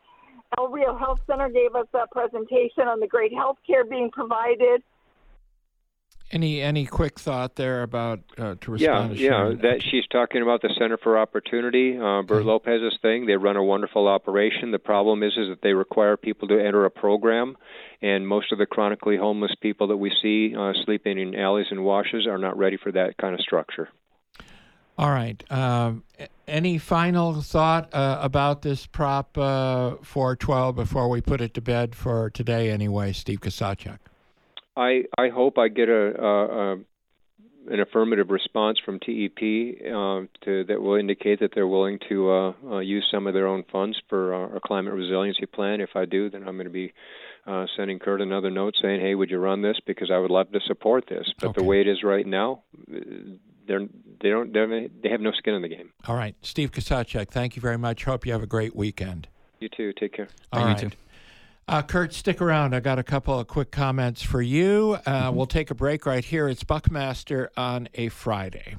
El Rio Health Center gave us a presentation on the great health care being provided. Any any quick thought there about uh, to Yeah, respond? to yeah. Sharon? That she's talking about the Center for Opportunity, uh, Bert Okay. Lopez's thing. They run a wonderful operation. The problem is, is that they require people to enter a program, and most of the chronically homeless people that we see uh, sleeping in alleys and washes are not ready for that kind of structure. All right. Um, a- any final thought uh, about this Prop uh, four twelve before we put it to bed for today? Anyway, Steve Kusacek. I, I hope I get a, a, a an affirmative response from T E P uh, to, that will indicate that they're willing to uh, uh, use some of their own funds for uh, our climate resiliency plan. If I do, then I'm going to be uh, sending Kurt another note saying, "Hey, would you run this? Because I would love to support this." But Okay. the way it is right now, they're they don't they're, they have no skin in the game. All right, Steve Kusacek. Thank you very much. Hope you have a great weekend. You too. Take care. All You right. too. Uh, Kurt, stick around. I got a couple of quick comments for you. Uh, Mm-hmm. We'll take a break right here. It's Buckmaster on a Friday.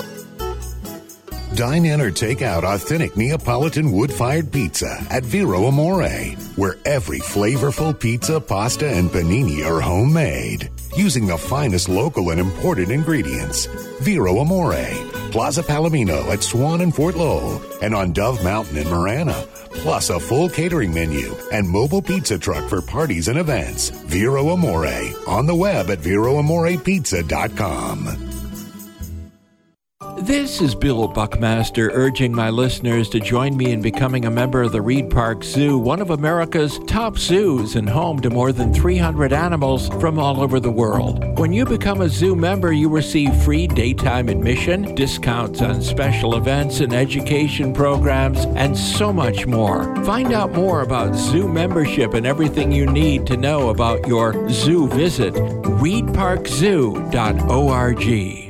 Dine in or take out authentic Neapolitan wood-fired pizza at Vero Amore, where every flavorful pizza, pasta, and panini are homemade, using the finest local and imported ingredients. Vero Amore, Plaza Palomino at Swan and Fort Lowell, and on Dove Mountain in Marana, plus a full catering menu and mobile pizza truck for parties and events. Vero Amore, on the web at vero amore pizza dot com. This is Bill Buckmaster urging my listeners to join me in becoming a member of the Reed Park Zoo, one of America's top zoos and home to more than three hundred animals from all over the world. When you become a zoo member, you receive free daytime admission, discounts on special events and education programs, and so much more. Find out more about zoo membership and everything you need to know about your zoo visit. reed park zoo dot org.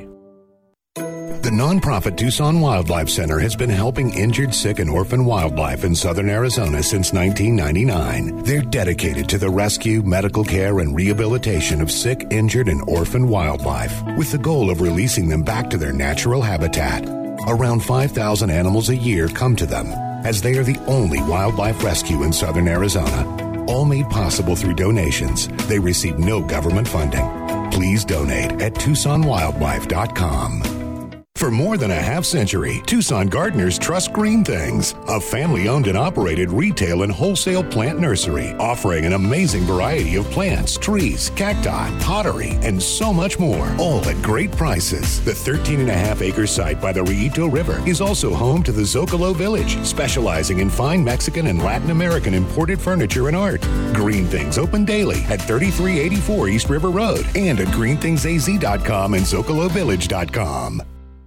The nonprofit Tucson Wildlife Center has been helping injured, sick, and orphan wildlife in southern Arizona since nineteen ninety-nine. They're dedicated to the rescue, medical care, and rehabilitation of sick, injured, and orphan wildlife, with the goal of releasing them back to their natural habitat. Around five thousand animals a year come to them, as they are the only wildlife rescue in southern Arizona. All made possible through donations. They receive no government funding. Please donate at tucson wildlife dot com. For more than a half century, Tucson gardeners trust Green Things, a family-owned and operated retail and wholesale plant nursery offering an amazing variety of plants, trees, cacti, pottery, and so much more, all at great prices. The thirteen and a half acre site by the Rillito River is also home to the Zocalo Village, specializing in fine Mexican and Latin American imported furniture and art. Green Things open daily at thirty-three eighty-four East River Road and at green things a z dot com and zocalo village dot com.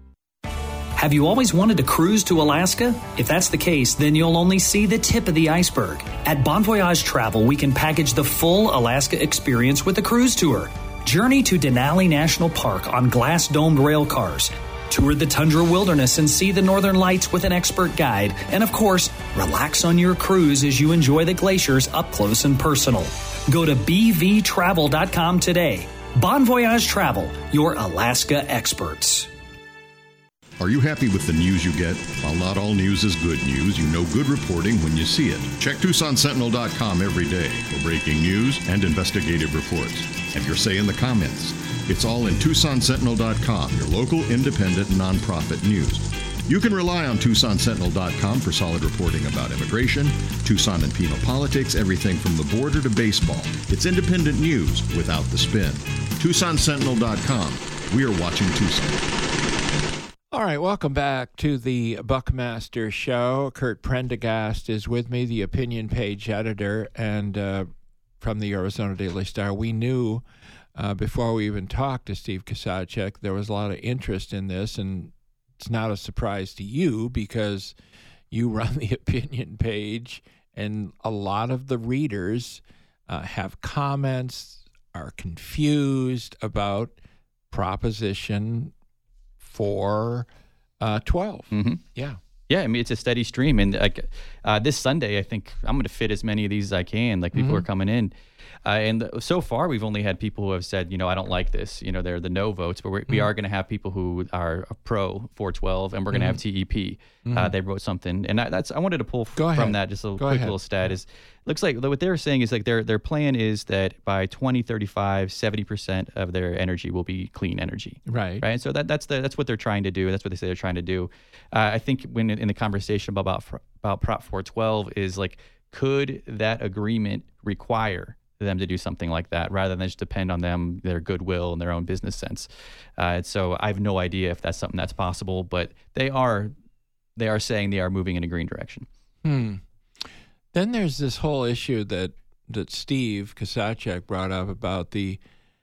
Have you always wanted to cruise to Alaska? If that's the case, then you'll only see the tip of the iceberg. At Bon Voyage Travel, we can package the full Alaska experience with a cruise tour. Journey to Denali National Park on glass-domed rail cars. Tour the tundra wilderness and see the northern lights with an expert guide. And of course, relax on your cruise as you enjoy the glaciers up close and personal. Go to b v travel dot com today. Bon Voyage Travel, your Alaska experts. Are you happy with the news you get? While not all news is good news, you know good reporting when you see it. Check Tucson Sentinel dot com every day for breaking news and investigative reports. Have your say in the comments. It's all in Tucson Sentinel dot com, your local independent nonprofit news. You can rely on Tucson Sentinel dot com for solid reporting about immigration, Tucson and penal politics, everything from the border to baseball. It's independent news without the spin. Tucson Sentinel dot com. We are watching Tucson. All right, welcome back to the Buckmaster Show. Kurt Prendergast is with me, the opinion page editor, and uh, from the Arizona Daily Star. We knew uh, before we even talked to Steve Kusacek there was a lot of interest in this, and it's not a surprise to you because you run the opinion page, and a lot of the readers uh, have comments, are confused about Proposition four twelve. Mm-hmm. Yeah. Yeah, I mean, it's a steady stream. And like, uh, this Sunday, I think I'm going to fit as many of these as I can. Like people Mhm. are coming in. Uh, and th- so far, we've only had people who have said, you know, I don't like this. You know, they're the no votes, but we're, we Mhm. are going to have people who are pro four twelve, and we're going to Mhm. have T E P. Uh, Mhm. they wrote something, and I, that's I wanted to pull f- Go from ahead. that just a Go quick ahead. little stat. Is looks like what they're saying is like their their plan is that by twenty thirty-five, seventy percent of their energy will be clean energy. Right. Right. So that that's the that's what they're trying to do. That's what they say they're trying to do. Uh, I think when in the conversation about about Prop four twelve is like, could that agreement require them to do something like that rather than just depend on them, their goodwill and their own business sense. Uh, and so I have no idea if that's something that's possible, but they are they are saying they are moving in a green direction. Hmm. Then there's this whole issue that that Steve Kosachek brought up about the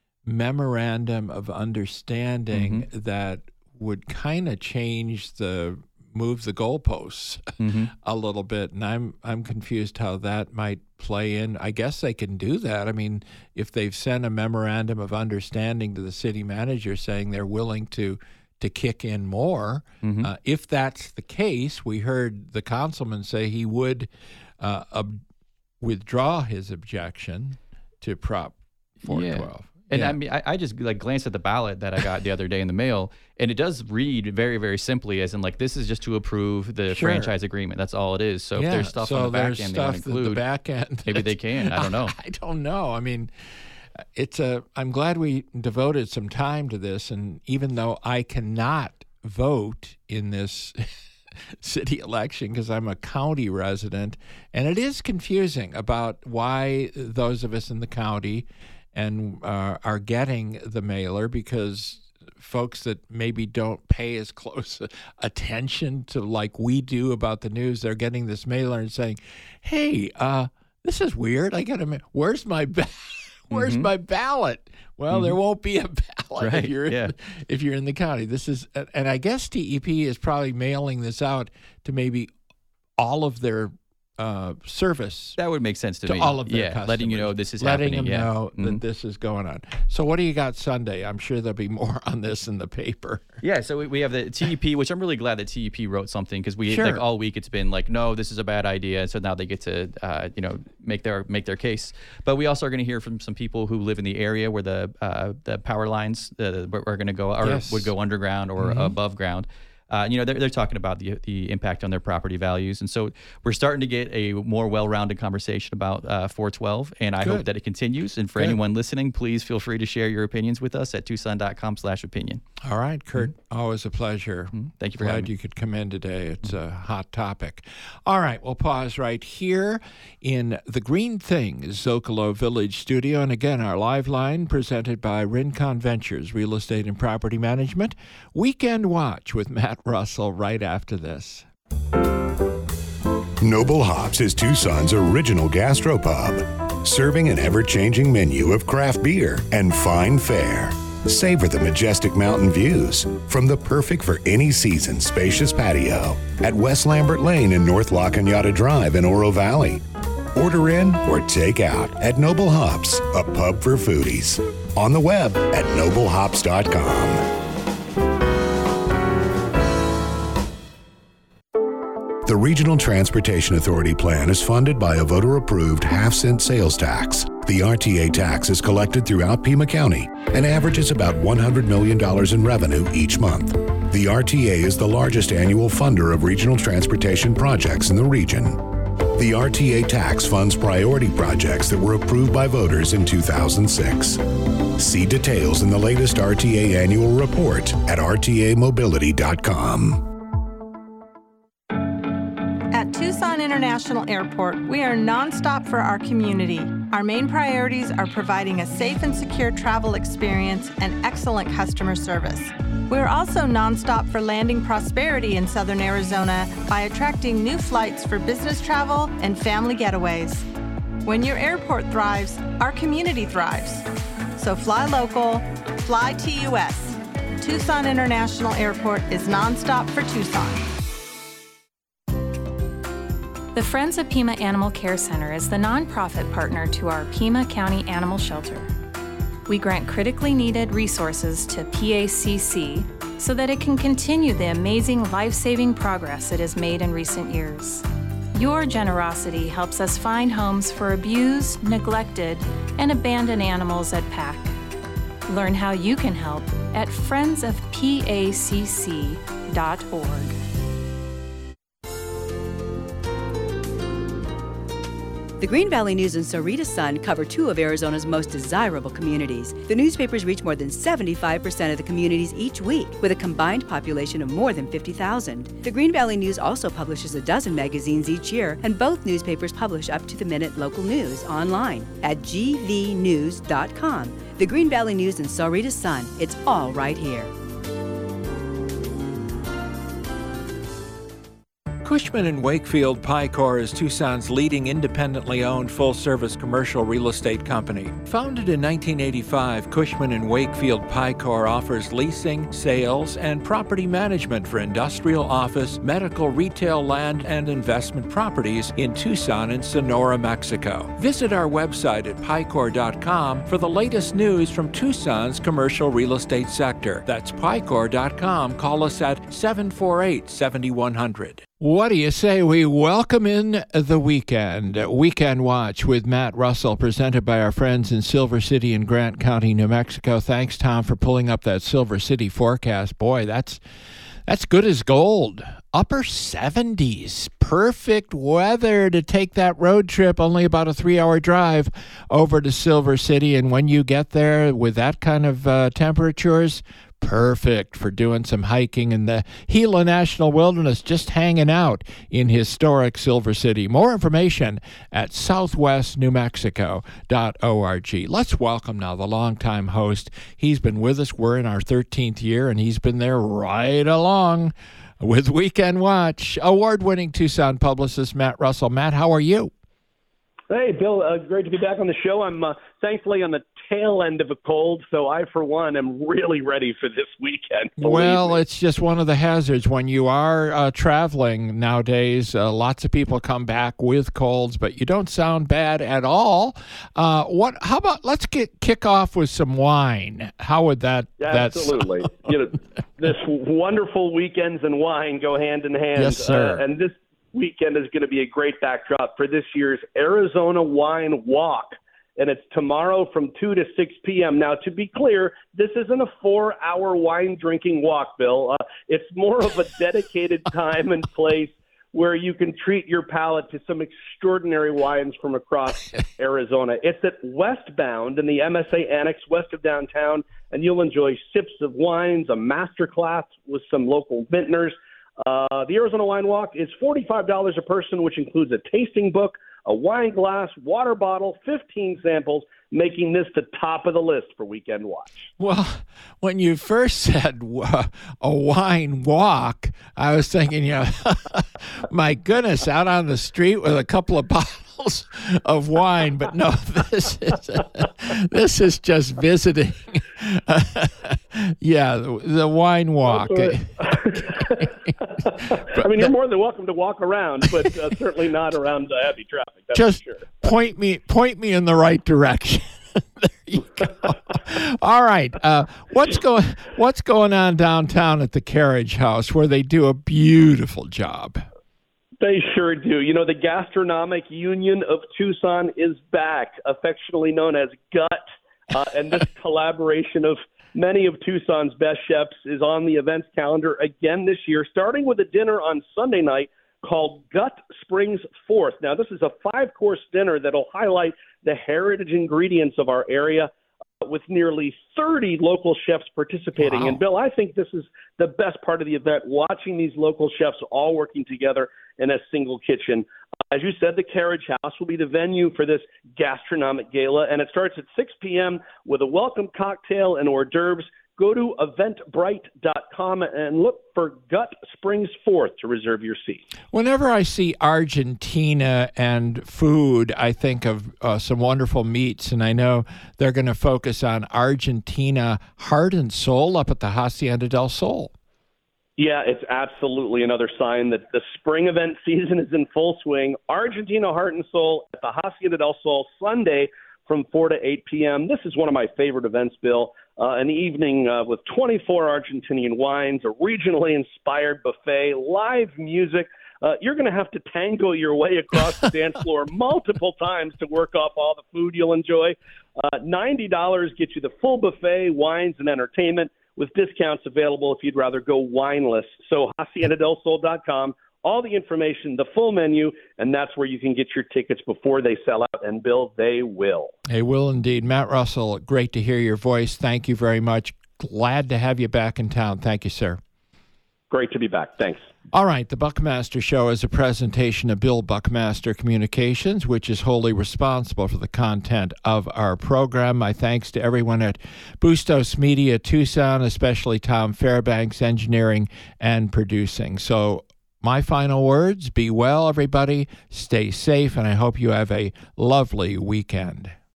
memorandum of understanding Mm-hmm. that would kind of change the move the goalposts Mm-hmm. a little bit, and I'm I'm confused how that might play in. I guess they can do that. I mean, if they've sent a memorandum of understanding to the city manager saying they're willing to to kick in more, Mm-hmm. uh, if that's the case, we heard the councilman say he would uh, ob- withdraw his objection to Prop four twelve. And Yeah. I mean, I, I just like glanced at the ballot that I got the other day in the mail, and it does read very, very simply as in like, this is just to approve the Sure. franchise agreement. That's all it is. So Yeah, if there's stuff so on the back there's end they want to stuff that the include, back end maybe they that- can. I don't know. I don't know. I mean, it's a. I'm glad we devoted some time to this, and even though I cannot vote in this city election because I'm a county resident, and it is confusing about why those of us in the county and uh, are getting the mailer, because folks that maybe don't pay as close attention to like we do about the news, they're getting this mailer and saying, hey, uh, this is weird. I got a, ma- where's my, ba- where's Mhm. my ballot? Well, there won't be a ballot Right, if you're in, yeah. if you're in the county. This is, and I guess T E P is probably mailing this out to maybe all of their uh, service That would make sense to, to me. all of their yeah, customers. letting you know this is letting happening. them yeah. know Mhm. that this is going on. So what do you got Sunday? I'm sure there'll be more on this in the paper. Yeah, so we, we have the T E P, which I'm really glad that T E P wrote something, because we Sure. like all week it's been like, no, this is a bad idea. So now they get to uh, you know make their make their case. But we also are going to hear from some people who live in the area where the uh, the power lines uh, are going to go or Yes. would go underground or Mhm. above ground. Uh, you know, they're, they're talking about the the impact on their property values. And so we're starting to get a more well-rounded conversation about uh, four twelve, and I hope Good. that it continues. And for Good. anyone listening, please feel free to share your opinions with us at tucson.com slash opinion. All right, Kurt, always a pleasure. Thank you for Glad having me. you could come in today. It's a hot topic. All right, we'll pause right here in the Green Things Zocalo Village studio. And again, our live line presented by Rincon Ventures, Real Estate and Property Management. Weekend Watch with Matt Russell right after this. Noble Hops is Tucson's original gastropub, serving an ever-changing menu of craft beer and fine fare. Savor the majestic mountain views from the perfect for any season spacious patio at West Lambert Lane and North La Cañada Drive in Oro Valley. Order in or take out at Noble Hops, a pub for foodies. On the web at noble hops dot com. The Regional Transportation Authority plan is funded by a voter-approved half-cent sales tax. The R T A tax is collected throughout Pima County and averages about one hundred million dollars in revenue each month. The R T A is the largest annual funder of regional transportation projects in the region. The R T A tax funds priority projects that were approved by voters in two thousand six. See details in the latest R T A annual report at r t a mobility dot com. At Tucson International Airport, we are nonstop for our community. Our main priorities are providing a safe and secure travel experience and excellent customer service. We're also nonstop for landing prosperity in Southern Arizona by attracting new flights for business travel and family getaways. When your airport thrives, our community thrives. So fly local, fly T U S. Tucson International Airport is nonstop for Tucson. The Friends of Pima Animal Care Center is the nonprofit partner to our Pima County Animal Shelter. We grant critically needed resources to P A C C so that it can continue the amazing life-saving progress it has made in recent years. Your generosity helps us find homes for abused, neglected, and abandoned animals at P A C. Learn how you can help at friends of P A C C dot org. The Green Valley News and Sarita Sun cover two of Arizona's most desirable communities. The newspapers reach more than seventy-five percent of the communities each week, with a combined population of more than fifty thousand. The Green Valley News also publishes a dozen magazines each year, and both newspapers publish up-to-the-minute local news online at g v news dot com. The Green Valley News and Sarita Sun, it's all right here. Cushman and Wakefield Picor is Tucson's leading independently owned full-service commercial real estate company. Founded in nineteen eighty-five, Cushman and Wakefield Picor offers leasing, sales, and property management for industrial, office, medical, retail, land, and investment properties in Tucson and Sonora, Mexico. Visit our website at picor dot com for the latest news from Tucson's commercial real estate sector. That's picor dot com. Call us at seven four eight, seven one zero zero. What do you say we welcome in the weekend? Weekend Watch with Matt Russell, presented by our friends in Silver City and Grant County, New Mexico. Thanks, Tom, for pulling up that Silver City forecast. Boy, that's that's good as gold. Upper seventies. Perfect weather to take that road trip, only about a three-hour drive over to Silver City. And when you get there with that kind of uh, temperatures, perfect for doing some hiking in the Gila National Wilderness, just hanging out in historic Silver City. More information at southwest new mexico dot org. Let's welcome now the longtime host. He's been with us. We're in our thirteenth year, and he's been there right along with Weekend Watch. Award-winning Tucson publicist Matt Russell. Matt, how are you? Hey, Bill, uh, great to be back on the show. I'm uh, thankfully on the tail end of a cold, so I, for one, am really ready for this weekend. Well, me. It's just one of the hazards when you are uh, traveling nowadays. Uh, lots of people come back with colds, but you don't sound bad at all. Uh, what? How about let's get kick off with some wine? How would that? Absolutely. you know, this wonderful weekends and wine go hand in hand. Yes, sir. Uh, and this weekend is going to be a great backdrop for this year's Arizona Wine Walk. And it's tomorrow from two to six p.m. Now, to be clear, this isn't a four-hour wine-drinking walk, Bill. Uh, it's more of a dedicated time and place where you can treat your palate to some extraordinary wines from across Arizona. It's at Westbound in the M S A Annex west of downtown, and you'll enjoy sips of wines, a master class with some local vintners. Uh, the Arizona Wine Walk is forty-five dollars a person, which includes a tasting book, a wine glass, water bottle, fifteen samples, making this the top of the list for Weekend Watch. Well, when you first said uh, a wine walk, I was thinking, you know, my goodness, out on the street with a couple of bottles of wine. But no, this is this is just visiting. yeah, the, the wine walk. I mean, you're more than welcome to walk around, but uh, certainly not around uh, heavy traffic. That's just for sure. point me, point me in the right direction. There you go. All right, uh, what's going what's going on downtown at the Carriage House, where they do a beautiful job? They sure do. You know, the Gastronomic Union of Tucson is back, affectionately known as GUT, uh, and this collaboration of many of Tucson's best chefs is on the events calendar again this year, starting with a dinner on Sunday night called Gut Springs Fourth. Now, this is a five-course dinner that'll highlight the heritage ingredients of our area, uh, with nearly thirty local chefs participating. Wow. And, Bill, I think this is the best part of the event, watching these local chefs all working together in a single kitchen. Uh, as you said, the Carriage House will be the venue for this gastronomic gala, and it starts at six p.m. with a welcome cocktail and hors d'oeuvres. Go to eventbrite dot com and look for Gut Springs Fourth to reserve your seat. Whenever I see Argentina and food, I think of uh, some wonderful meats, and I know they're going to focus on Argentina Heart and Soul up at the Hacienda del Sol. Yeah, it's absolutely another sign that the spring event season is in full swing. Argentina Heart and Soul at the Hacienda del Sol Sunday from four to eight p.m. This is one of my favorite events, Bill. Uh, an evening uh, with twenty-four Argentinian wines, a regionally inspired buffet, live music, uh, you're going to have to tango your way across the dance floor multiple times to work off all the food you'll enjoy. Uh, ninety dollars gets you the full buffet, wines, and entertainment with discounts available if you'd rather go wineless. So hacienda del sol dot com, all the information, the full menu, and that's where you can get your tickets before they sell out. And, Bill, they will. They will indeed. Matt Russell, great to hear your voice. Thank you very much. Glad to have you back in town. Thank you, sir. Great to be back. Thanks. All right, the Buckmaster Show is a presentation of Bill Buckmaster Communications, which is wholly responsible for the content of our program. My thanks to everyone at Bustos Media Tucson, especially Tom Fairbanks, engineering and producing. So my final words, be well, everybody, stay safe, and I hope you have a lovely weekend.